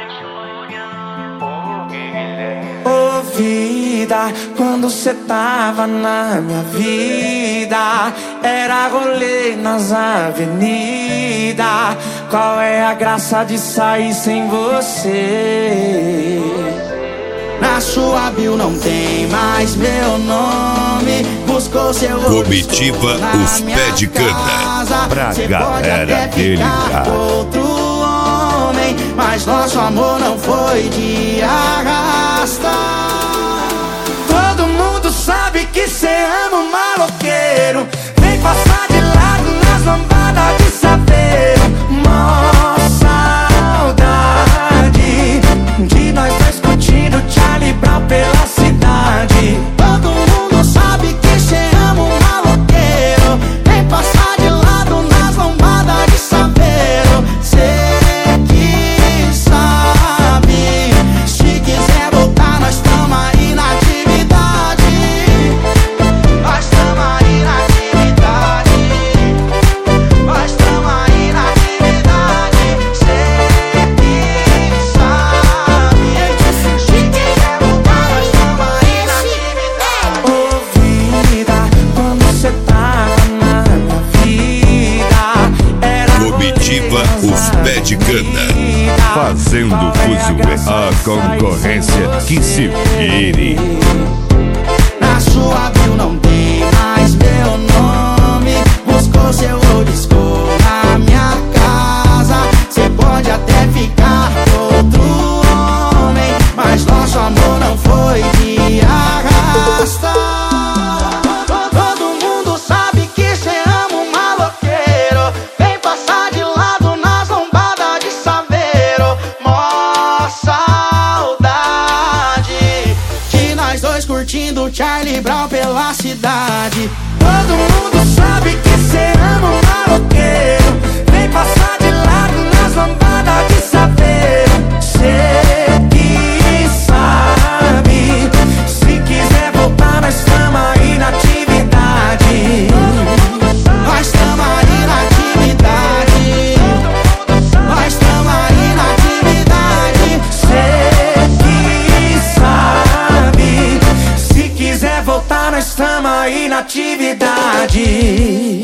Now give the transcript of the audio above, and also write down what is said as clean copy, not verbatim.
Ô vida, quando cê tava na minha vida, era rolê nas avenidas. Qual é a graça de sair sem você? Na sua bio não tem mais meu nome. Buscou seu Comitiva Os Pé de Cana. Pra galera delirar. Outro homem, mas nosso amor não foi de arrasta. Todo mundo sabe que cê ama um maloqueiro. Vem passar de lado nas lambadas de saveiro. Mó saudade de nós dois curtindo Charlie Brown pela cidade. Todo mundo sabe que cê ama um maloqueiro. Vem passar de lado nas lambadas de saveiro. Cê que sabe, se quiser voltar nós tamo aí na atividade. Nós tamo aí na atividade. Nós tamo aí na atividade. Cê que sabe, se quiser voltar nós tamo aí na atividade. Ô vida, quando cê tava na minha vida, era Comitiva Os Pé de Cana. Fazendo fuzuê, a concorrência que se vire. Na sua bio não tem mais meu nome. Buscou seu old school na minha casa. Cê pode até ficar com outro homem, mas nosso amor não foi de arrasta. Todo mundo sabe que cê ama um maloqueiro. Vem passar de lado nas lombadas de saveiro. Mó saudade de nós dois curtindo Charlie Brown pela cidade. Todo mundo sabe que cê ama um maloqueiro. Vem passar de lado nas lambadas de saveiro. Cê que sabe, se quiser voltar nós tamo aí na atividade. Nós tamo aí na atividade. Nós tamo aí na atividade. Cê que sabe, se quiser voltar nós tamo aí na atividade.